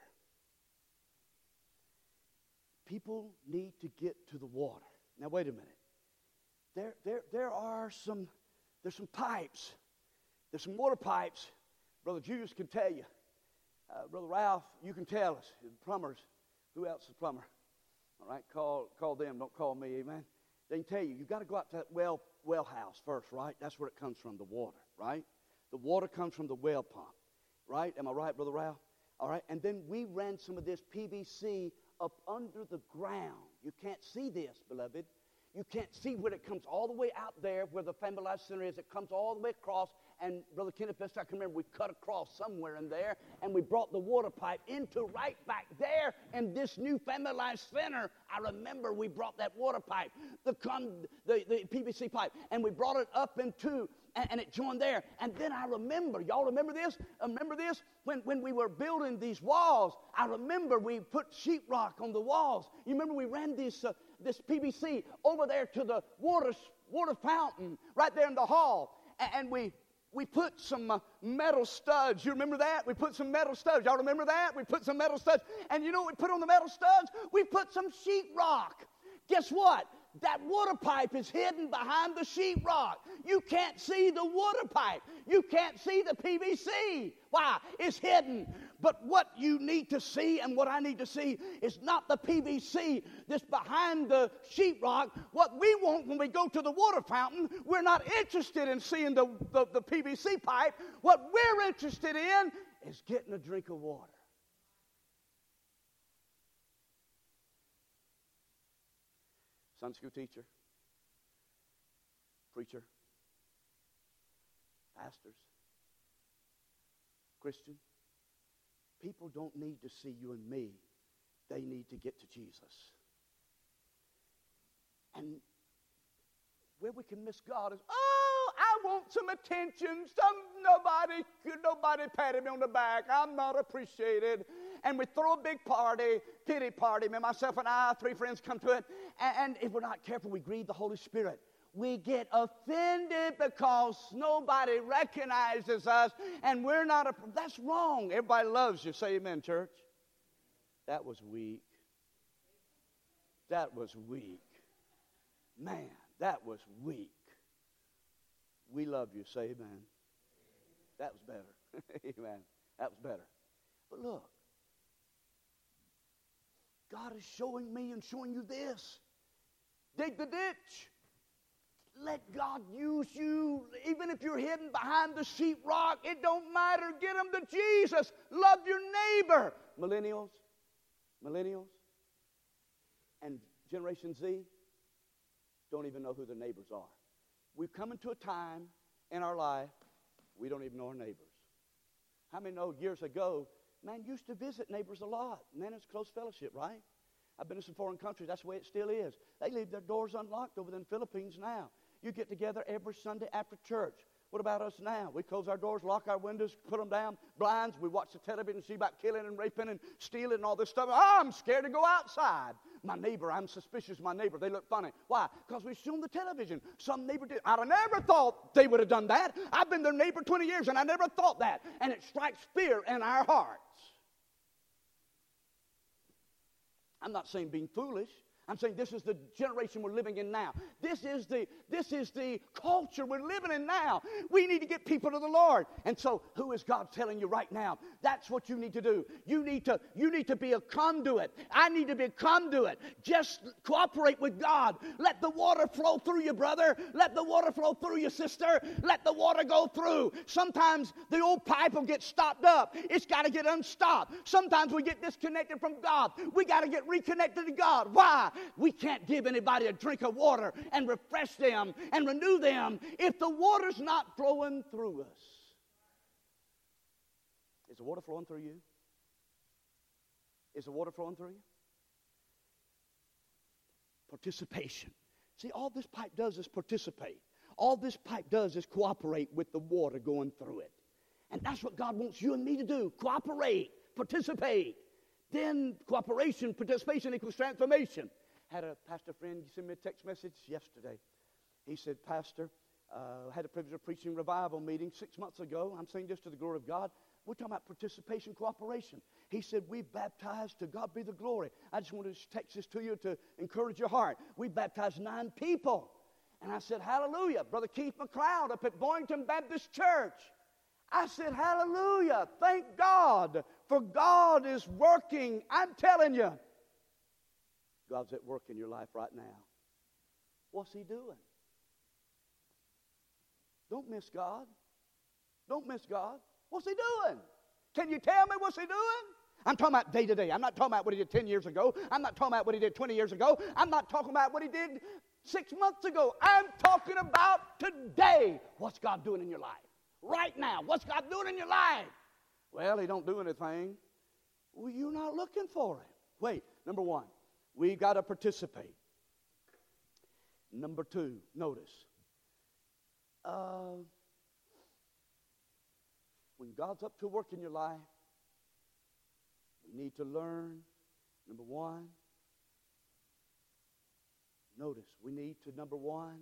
People need to get to the water. Now wait a minute. There's some pipes. There's some water pipes. Brother Julius can tell you. Brother Ralph, you can tell us. The plumbers. Who else is a plumber? All right, call them. Don't call me, amen. They can tell you, you've got to go out to that well house first, right? That's where it comes from, the water, right? The water comes from the well pump, right? Am I right, Brother Ralph? All right, and then we ran some of this PVC up under the ground. You can't see this, beloved. You can't see when it comes all the way out there where the Family Life Center is. It comes all the way across. And Brother Kenneth, best I can remember, we cut across somewhere in there, and we brought the water pipe into right back there in this new Family Life Center. I remember we brought that water pipe, the PVC pipe, and we brought it up into, and it joined there. And then I remember, y'all remember this? When we were building these walls, I remember we put sheetrock on the walls. You remember we ran this PVC over there to the water fountain right there in the hall, and we put some metal studs. You remember that? We put some metal studs. Y'all remember that? We put some metal studs. And you know what we put on the metal studs? We put some sheetrock. Guess what? That water pipe is hidden behind the sheetrock. You can't see the water pipe. You can't see the PVC. Why? It's hidden. But what you need to see and what I need to see is not the PVC that's behind the sheetrock. What we want when we go to the water fountain, we're not interested in seeing the PVC pipe. What we're interested in is getting a drink of water. Sunday school teacher, preacher, pastors, Christian. People don't need to see you and me. They need to get to Jesus. And where we can miss God is, I want some attention. Nobody patted me on the back. I'm not appreciated. And we throw a big party, pity party. Me, myself, and I, 3 friends come to it. And if we're not careful, we grieve the Holy Spirit. We get offended because nobody recognizes us, and we're not. That's wrong. Everybody loves you. Say amen, church. That was weak. That was weak. Man, that was weak. We love you. Say amen. That was better. Amen. That was better. But look, God is showing me and showing you this. Dig the ditch. Let God use you. Even if you're hidden behind the sheetrock, it don't matter. Get them to Jesus. Love your neighbor. Millennials, and Generation Z don't even know who their neighbors are. We've come into a time in our life we don't even know our neighbors. How many know years ago, man used to visit neighbors a lot. Man, it's close fellowship, right? I've been to some foreign countries. That's the way it still is. They leave their doors unlocked over there in the Philippines now. You get together every Sunday after church. What about us now? We close our doors, lock our windows, put them down, blinds. We watch the television, see about killing and raping and stealing and all this stuff. Oh, I'm scared to go outside. My neighbor, I'm suspicious of my neighbor. They look funny. Why? Because we see on the television. Some neighbor did. I'd have never thought they would have done that. I've been their neighbor 20 years, and I never thought that. And it strikes fear in our hearts. I'm not saying being foolish. I'm saying this is the generation we're living in now. This is the culture we're living in now. We need to get people to the Lord. And so, who is God telling you right now? That's what you need to do. You need to be a conduit. I need to be a conduit. Just cooperate with God. Let the water flow through you, brother. Let the water flow through you, sister. Let the water go through. Sometimes the old pipe will get stopped up. It's got to get unstopped. Sometimes we get disconnected from God. We got to get reconnected to God. Why? We can't give anybody a drink of water and refresh them and renew them if the water's not flowing through us. Is the water flowing through you? Is the water flowing through you? Participation. See, all this pipe does is participate. All this pipe does is cooperate with the water going through it. And that's what God wants you and me to do. Cooperate, participate. Then cooperation, participation equals transformation. Had a pastor friend send me a text message yesterday. He said, Pastor, had the privilege of preaching revival meeting 6 months ago. I'm saying this to the glory of God. We're talking about participation, cooperation. He said, we baptized, to God be the glory. I just wanted to text this to you to encourage your heart. We baptized 9 people. And I said, hallelujah. Brother Keith McLeod up at Boynton Baptist Church. I said, hallelujah. Thank God, for God is working. I'm telling you. God's at work in your life right now. What's He doing? Don't miss God. Don't miss God. What's He doing? Can you tell me what's He doing? I'm talking about day to day. I'm not talking about what He did 10 years ago. I'm not talking about what He did 20 years ago. I'm not talking about what He did 6 months ago. I'm talking about today. What's God doing in your life? Right now. What's God doing in your life? Well, He don't do anything. Well, you're not looking for Him. Wait, number 1. We got to participate. Number 2, notice. When God's up to work in your life, we need to learn, number 1. Notice, we need to, number 1,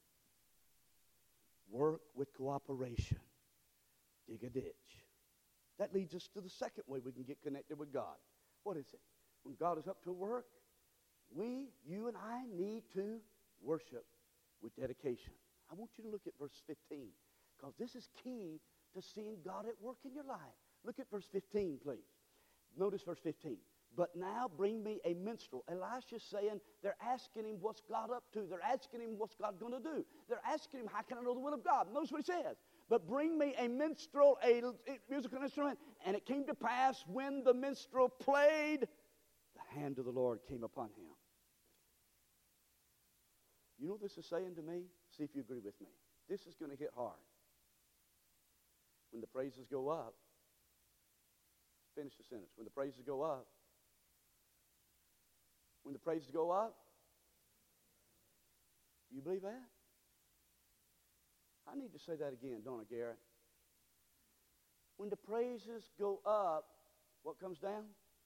work with cooperation. Dig a ditch. That leads us to the second way we can get connected with God. What is it? When God is up to work, you and I need to worship with dedication. I want you to look at verse 15, because this is key to seeing God at work in your life. Look at verse 15, please. Notice verse 15. But now bring me a minstrel. Elisha's saying, they're asking him what's God up to. They're asking him what's God going to do. They're asking him, how can I know the will of God? Notice what he says. But bring me a minstrel, a musical instrument. And it came to pass when the minstrel played, the hand of the Lord came upon him. You know what this is saying to me? See if you agree with me. This is going to hit hard. When the praises go up, finish the sentence. When the praises go up, when the praises go up, you believe that? I need to say that again, don't I, Garrett? When the praises go up, what comes down?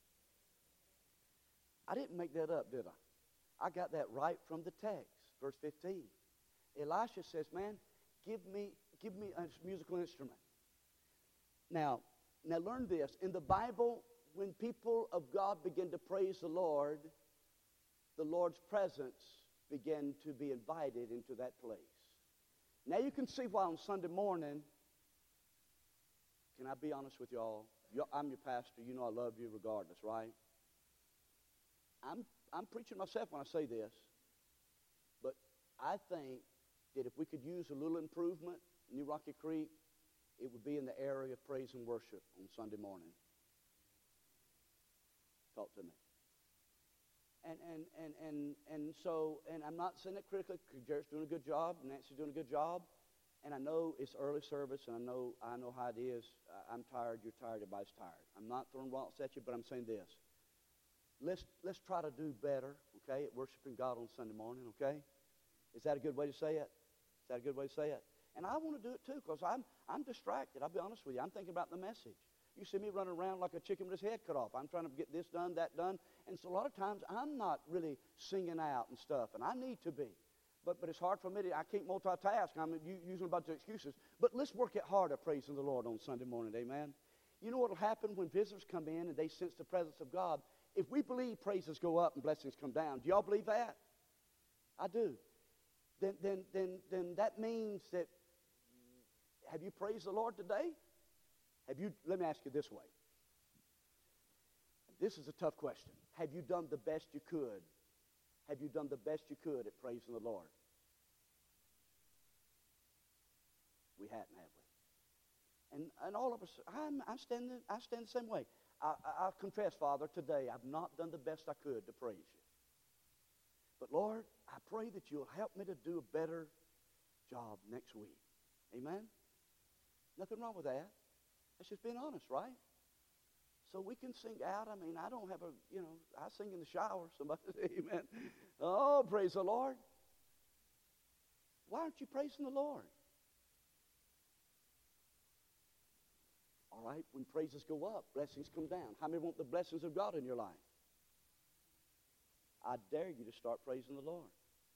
I didn't make that up, did I? I got that right from the text, verse 15. Elisha says, man, give me a musical instrument. Now learn this. In the Bible, when people of God begin to praise the Lord's presence began to be invited into that place. Now you can see why on Sunday morning, can I be honest with y'all? I'm your pastor. You know I love you regardless, right? I'm preaching myself when I say this, but I think that if we could use a little improvement in New Rocky Creek, it would be in the area of praise and worship on Sunday morning. Talk to me. And I'm not saying it critically, because Jarrett's doing a good job, Nancy's doing a good job, and I know it's early service, and I know how it is. I'm tired, you're tired, everybody's tired. I'm not throwing rocks at you, but I'm saying this. Let's try to do better, okay, at worshiping God on Sunday morning, okay? Is that a good way to say it? Is that a good way to say it? And I want to do it too, because I'm distracted. I'll be honest with you. I'm thinking about the message. You see me running around like a chicken with his head cut off. I'm trying to get this done, that done. And so a lot of times I'm not really singing out and stuff, and I need to be. But it's hard for me I can't multitask. I'm using a bunch of excuses. But let's work it hard at praising the Lord on Sunday morning, amen? You know what will happen when visitors come in and they sense the presence of God? If we believe praises go up and blessings come down, do y'all believe that? I do. Then that means that, have you praised the Lord today? Let me ask you this way. This is a tough question. Have you done the best you could? Have you done the best you could at praising the Lord? We hadn't, have we? And all of us, I stand the same way. I confess, Father, today I've not done the best I could to praise you. But Lord, I pray that you'll help me to do a better job next week. Amen? Nothing wrong with that. That's just being honest, right? So we can sing out. I mean, I don't have I sing in the shower. Somebody say amen. Oh, praise the Lord. Why aren't you praising the Lord? All right, when praises go up, blessings come down. How many want the blessings of God in your life? I dare you to start praising the Lord.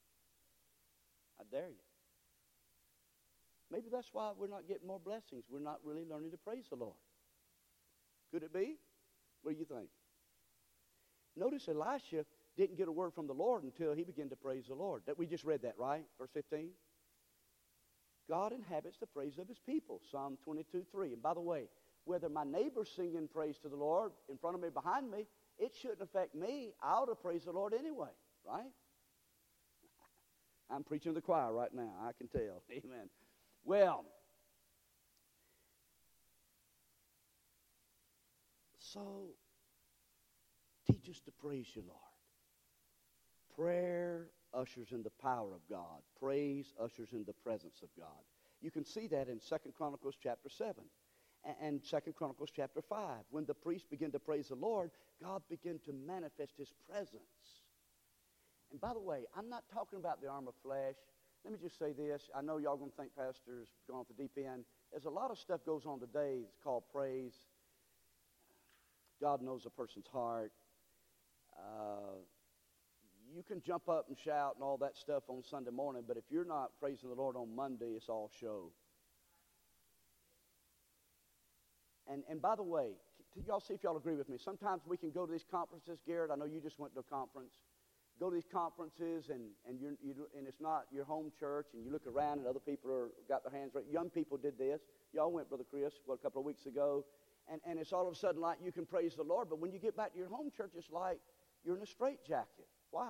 I dare you. Maybe that's why we're not getting more blessings. We're not really learning to praise the Lord. Could it be? What do you think? Notice Elisha didn't get a word from the Lord until he began to praise the Lord. We just read that, right? Verse 15. God inhabits the praise of his people. Psalm 22:3. And by the way, whether my neighbor's singing praise to the Lord in front of me, behind me, it shouldn't affect me. I ought to praise the Lord anyway, right? I'm preaching to the choir right now. I can tell. Amen. Well, so teach us to praise you, Lord. Prayer ushers in the power of God. Praise ushers in the presence of God. You can see that in 2 Chronicles chapter 7 and 2 Chronicles chapter 5. When the priests begin to praise the Lord, God began to manifest his presence. And by the way, I'm not talking about the arm of flesh. Let me just say this. I know y'all going to think Pastor's gone off the deep end. There's a lot of stuff goes on today. It's called praise. God knows a person's heart. You can jump up and shout and all that stuff on Sunday morning, but if you're not praising the Lord on Monday, it's all show. And by the way, y'all see if y'all agree with me. Sometimes we can go to these conferences. Garrett, I know you just went to a conference. Go to these conferences, and it's not your home church, and you look around, and other people got their hands raised. Young people did this. Y'all went, Brother Chris, a couple of weeks ago, and it's all of a sudden like you can praise the Lord, but when you get back to your home church, it's like you're in a straitjacket. Why?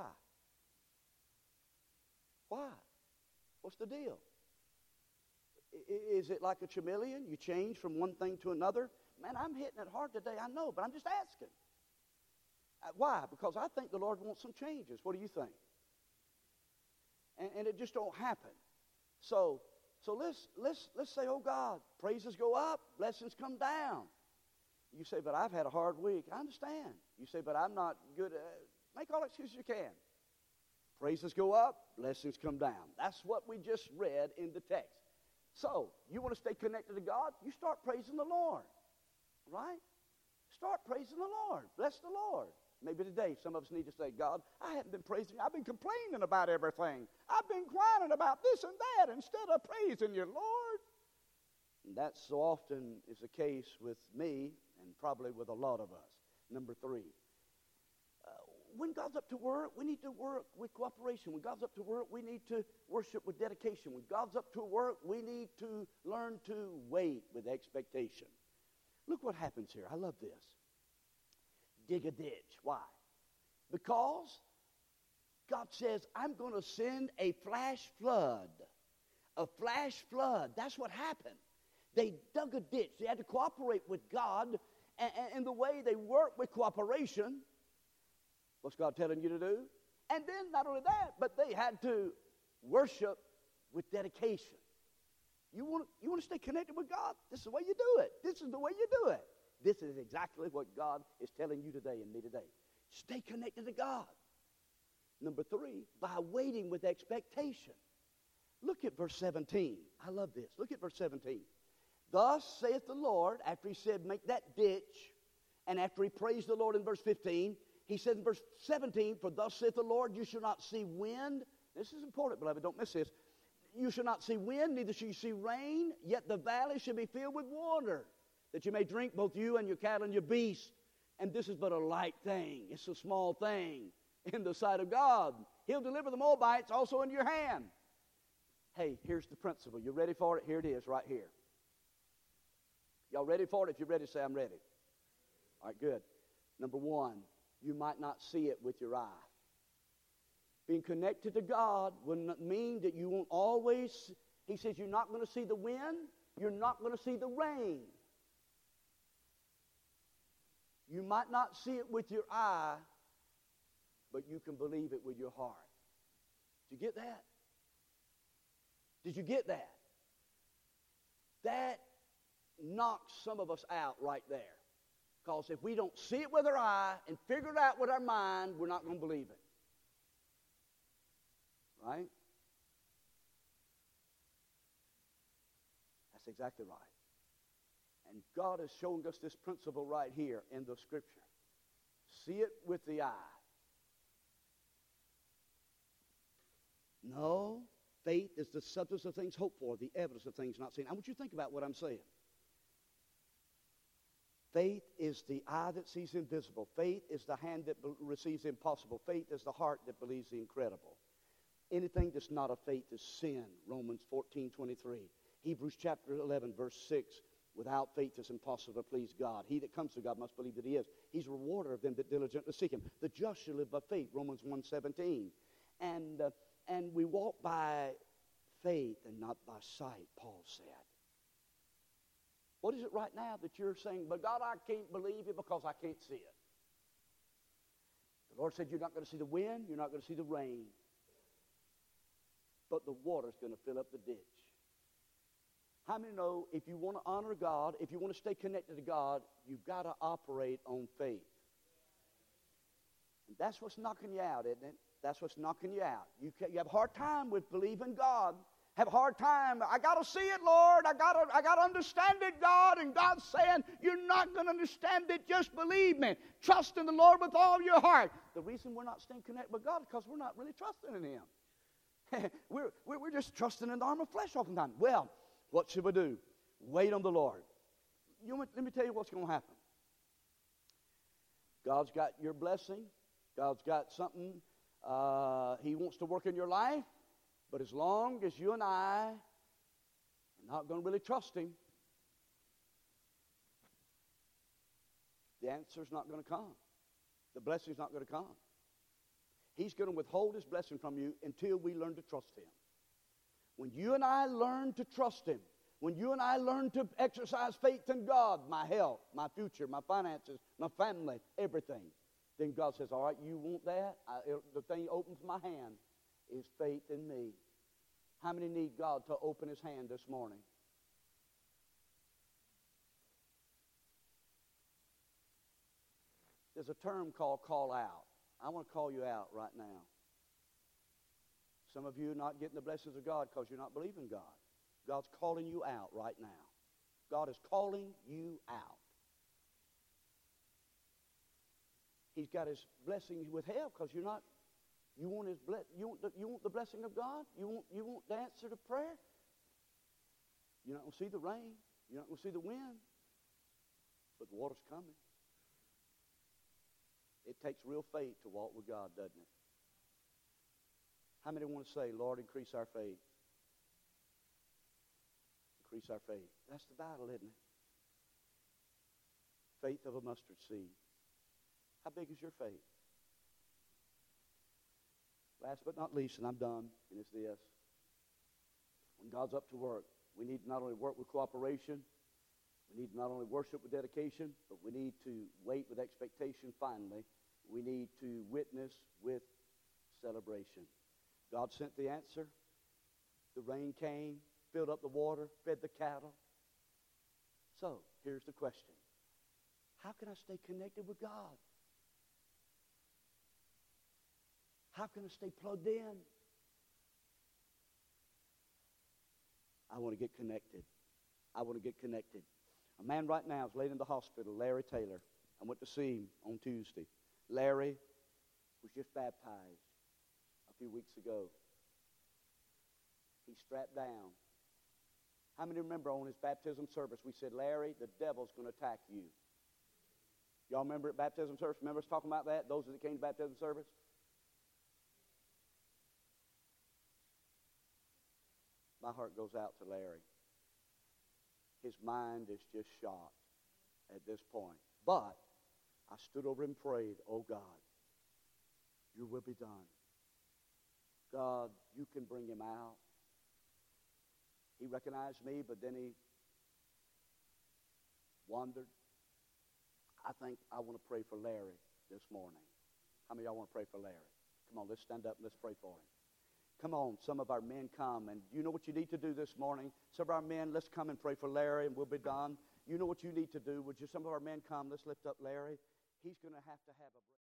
Why? What's the deal? Is it like a chameleon? You change from one thing to another? Man, I'm hitting it hard today, I know, but I'm just asking. Why? Because I think the Lord wants some changes. What do you think? And it just don't happen. So let's say, oh God, praises go up, blessings come down. You say, but I've had a hard week. I understand. You say, but I'm not good. Make all excuses you can. Praises go up, blessings come down. That's what we just read in the text. So you want to stay connected to God? You start praising the Lord, right? Start praising the Lord. Bless the Lord. Maybe today some of us need to say, God, I haven't been praising you. I've been complaining about everything. I've been whining about this and that instead of praising you, Lord. And that so often is the case with me and probably with a lot of us. Number 3, when God's up to work, we need to work with cooperation. When God's up to work, we need to worship with dedication. When God's up to work, we need to learn to wait with expectation. Look what happens here. I love this. Dig a ditch. Why? Because God says, I'm going to send a flash flood A flash flood. That's what happened. They dug a ditch. They had to cooperate with God. And the way they work with cooperation, what's God telling you to do? And then not only that, but they had to worship with dedication. You want to stay connected with God? This is the way you do it. This is the way you do it. This is exactly what God is telling you today and me today. Stay connected to God. Number 3, by waiting with expectation. Look at verse 17. I love this. Look at verse 17. Thus saith the Lord, after he said, make that ditch, and after he praised the Lord in verse 15, he said in verse 17, for thus saith the Lord, you shall not see wind. This is important, beloved, don't miss this. You shall not see wind, neither shall you see rain, yet the valley shall be filled with water, that you may drink both you and your cattle and your beasts. And this is but a light thing. It's a small thing in the sight of God. He'll deliver the Moabites also into your hand. Hey, here's the principle. You ready for it? Here it is right here. Y'all ready for it? If you're ready, say, I'm ready. All right, good. Number 1, you might not see it with your eye. Being connected to God will not mean that you won't always, he says, you're not going to see the wind. You're not going to see the rain. You might not see it with your eye, but you can believe it with your heart. Did you get that? Did you get that? That knocks some of us out right there. Because if we don't see it with our eye and figure it out with our mind, we're not going to believe it. Right? That's exactly right. And God is showing us this principle right here in the Scripture. See it with the eye. No, faith is the substance of things hoped for, the evidence of things not seen. I want you to think about what I'm saying. Faith is the eye that sees invisible. Faith is the hand that receives the impossible. Faith is the heart that believes the incredible. Anything that's not of faith is sin. Romans 14:23. Hebrews chapter 11, verse 6. Without faith it's impossible to please God. He that comes to God must believe that he is. He's a rewarder of them that diligently seek him. The just shall live by faith. Romans 1:17. And we walk by faith and not by sight, Paul said. What is it right now that you're saying, but God, I can't believe it because I can't see it? The Lord said you're not going to see the wind, you're not going to see the rain, but the water's going to fill up the ditch. How many know if you want to honor God, if you want to stay connected to God, you've got to operate on faith? And that's what's knocking you out, isn't it? That's what's knocking you out. You have a hard time with believing God. Have a hard time. I got to see it, Lord. I got to understand it, God. And God's saying, you're not going to understand it. Just believe me. Trust in the Lord with all your heart. The reason we're not staying connected with God is because we're not really trusting in him. we're just trusting in the arm of flesh oftentimes. Well, what should we do? Wait on the Lord. Let me tell you what's going to happen. God's got your blessing. God's got something he wants to work in your life. But as long as you and I are not going to really trust him, the answer's not going to come. The blessing's not going to come. He's going to withhold his blessing from you until we learn to trust him. When you and I learn to trust him, when you and I learn to exercise faith in God, my health, my future, my finances, my family, everything, then God says, all right, you want that? The thing opens my hand is faith in me. How many need God to open his hand this morning? There's a term called call out. I want to call you out right now. Some of you are not getting the blessings of God because you're not believing God. God's calling you out right now. God is calling you out. He's got his blessing withheld because you're not. You want his you want the blessing of God? You want the answer to prayer? You're not going to see the rain. You're not going to see the wind. But the water's coming. It takes real faith to walk with God, doesn't it? How many want to say, Lord, increase our faith? Increase our faith. That's the battle, isn't it? Faith of a mustard seed. How big is your faith? Last but not least, and I'm done, and it's this. And God's up to work. We need to not only work with cooperation, we need to not only worship with dedication, but we need to wait with expectation finally. We need to witness with celebration. God sent the answer. The rain came, filled up the water, fed the cattle. So, here's the question. How can I stay connected with God? How can I stay plugged in? I want to get connected. I want to get connected. A man right now is laid in the hospital, Larry Taylor. I went to see him on Tuesday. Larry was just baptized a few weeks ago. He's strapped down. How many remember on his baptism service we said, Larry, the devil's going to attack you? Y'all remember at baptism service? Remember us talking about that? Those that came to baptism service? My heart goes out to Larry. His mind is just shot at this point. But I stood over and prayed, oh God, your will be done. God, you can bring him out. He recognized me, but then he wandered. I think I want to pray for Larry this morning. How many of y'all want to pray for Larry? Come on, let's stand up and let's pray for him. Come on, some of our men come, and you know what you need to do this morning? Some of our men, let's come and pray for Larry, and we'll be done. You know what you need to do. Would you, some of our men come, let's lift up Larry. He's going to have a break.